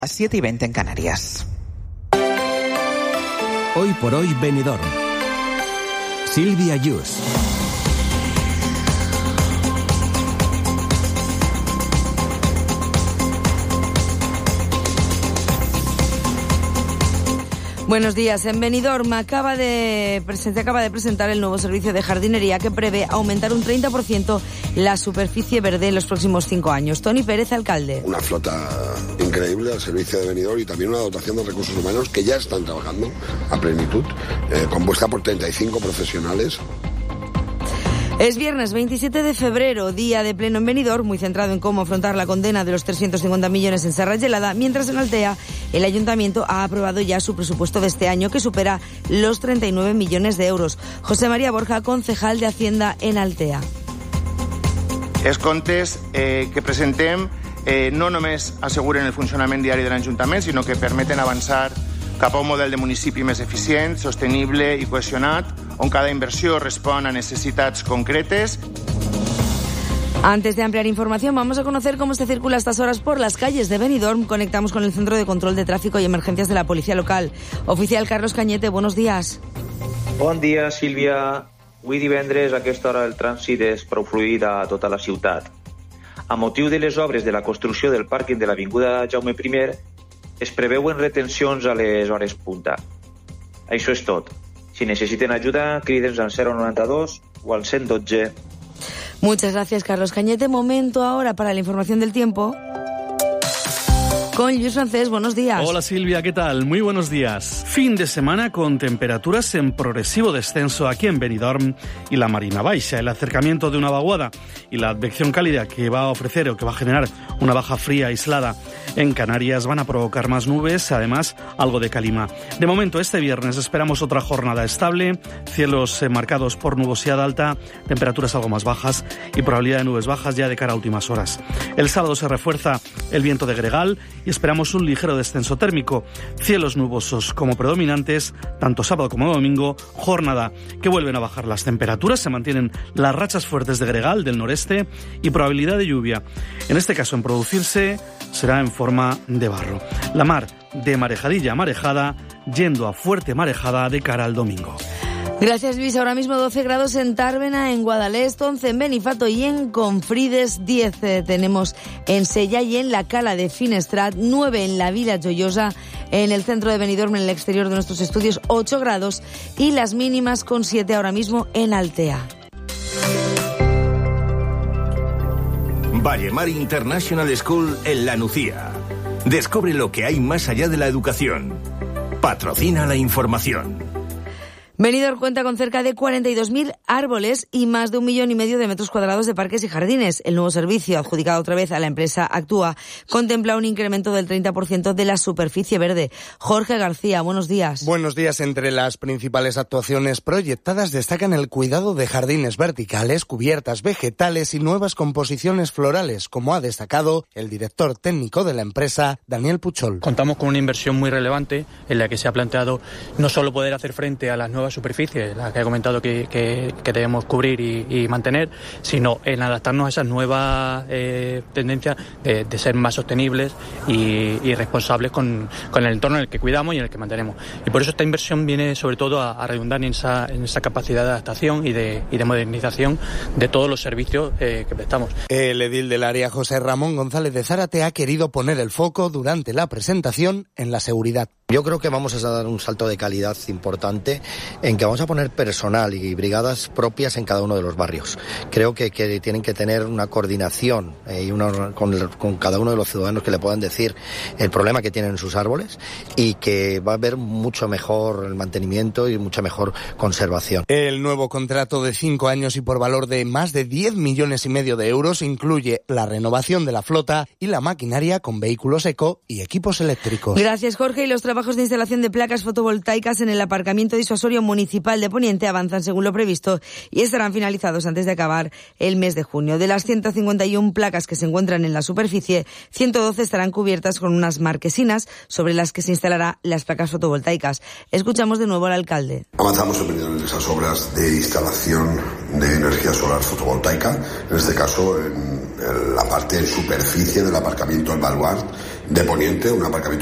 A 7:20 en Canarias. Hoy por hoy Benidorm. Silvia Yus. Buenos días. En Benidorm se acaba de presentar el nuevo servicio de jardinería que prevé aumentar un 30% la superficie verde en los próximos 5 años. Toni Pérez, alcalde. Una flota increíble al servicio de Benidorm y también una dotación de recursos humanos que ya están trabajando a plenitud, compuesta por 35 profesionales. Es viernes 27 de febrero, día de pleno en Benidorm, muy centrado en cómo afrontar la condena de los 350 millones en Serra Gelada, mientras en Altea el Ayuntamiento ha aprobado ya su presupuesto de este año, que supera los 39 millones de euros. José María Borja, concejal de Hacienda en Altea. Els comptes que presentem no només asseguren el funcionament diari de l'Ajuntament, sinó que permeten avançar cap a un model de municipi més eficient, sostenible i cohesionat, on cada inversió respon a necessitats concretes. Antes de ampliar información, vamos a conocer cómo se circula a estas horas por las calles de Benidorm. Conectamos con el Centro de Control de Tráfico y Emergencias de la Policía Local. Oficial Carlos Cañete, buenos días. Bon dia, Sílvia. Avui divendres a aquesta hora el trànsit és prou fluid a tota la ciutat. A motiu de les obres de la construcció del pàrquing de l'Avinguda Jaume I, es preveuen retencions a les hores punta. Això és tot. Si necessiten ajuda, crídenos al 092 o al 112. Muchas gracias, Carlos Cañete. Momento ahora para la información del tiempo. Con Luis Francés, buenos días. Hola Silvia, ¿qué tal? Muy buenos días. Fin de semana con temperaturas en progresivo descenso aquí en Benidorm y la Marina Baixa. El acercamiento de una vaguada y la advección cálida que va a ofrecer o que va a generar una baja fría aislada en Canarias van a provocar más nubes, además algo de calima. De momento, este viernes esperamos otra jornada estable, cielos marcados por nubosidad alta, temperaturas algo más bajas y probabilidad de nubes bajas ya de cara a últimas horas. El sábado se refuerza el viento de gregal y esperamos un ligero descenso térmico. Cielos nubosos como predominantes, tanto sábado como domingo, jornada que vuelven a bajar las temperaturas, se mantienen las rachas fuertes de gregal del noreste y probabilidad de lluvia. En este caso, en producirse, será en forma de barro. La mar de marejadilla a marejada, yendo a fuerte marejada de cara al domingo. Gracias, Luis. Ahora mismo 12 grados en Tàrbena, en Guadalest, 11 en Benifato y en Confrides, 10 tenemos en Sella y en la Cala de Finestrat, 9 en la Vila Joiosa, en el centro de Benidorm, en el exterior de nuestros estudios, 8 grados y las mínimas con 7 ahora mismo en Altea. Vallemar International School en La Nucía. Descubre lo que hay más allá de la educación. Patrocina la información. Benidorm cuenta con cerca de 42.000 árboles y más de 1,5 millones de metros cuadrados de parques y jardines. El nuevo servicio, adjudicado otra vez a la empresa Actúa, contempla un incremento del 30% de la superficie verde. Jorge García, buenos días. Buenos días. Entre las principales actuaciones proyectadas destacan el cuidado de jardines verticales, cubiertas vegetales y nuevas composiciones florales, como ha destacado el director técnico de la empresa, Daniel Puchol. Contamos con una inversión muy relevante en la que se ha planteado no solo poder hacer frente a las nuevas superficie, la que he comentado que debemos cubrir y mantener, sino en adaptarnos a esas nuevas tendencias de ser más sostenibles y responsables con el entorno en el que cuidamos y en el que mantenemos. Y por eso esta inversión viene sobre todo a redundar en esa capacidad de adaptación y de modernización de todos los servicios que prestamos. El edil del área, José Ramón González de Zárate, ha querido poner el foco durante la presentación en la seguridad. Yo creo que vamos a dar un salto de calidad importante en que vamos a poner personal y brigadas propias en cada uno de los barrios. Creo que tienen que tener una coordinación con cada uno de los ciudadanos que le puedan decir el problema que tienen en sus árboles y que va a haber mucho mejor el mantenimiento y mucha mejor conservación. El nuevo contrato de 5 años y por valor de más de 10,5 millones de euros incluye la renovación de la flota y la maquinaria con vehículos eco y equipos eléctricos. Gracias, Jorge. Y los trabajos de instalación de placas fotovoltaicas en el aparcamiento disuasorio municipal de Poniente avanzan según lo previsto y estarán finalizados antes de acabar el mes de junio. De las 151 placas que se encuentran en la superficie, 112 estarán cubiertas con unas marquesinas sobre las que se instalarán las placas fotovoltaicas. Escuchamos de nuevo al alcalde. Avanzamos en esas obras de instalación de energía solar fotovoltaica, en este caso en la parte de superficie del aparcamiento El Baluart de Poniente, un aparcamiento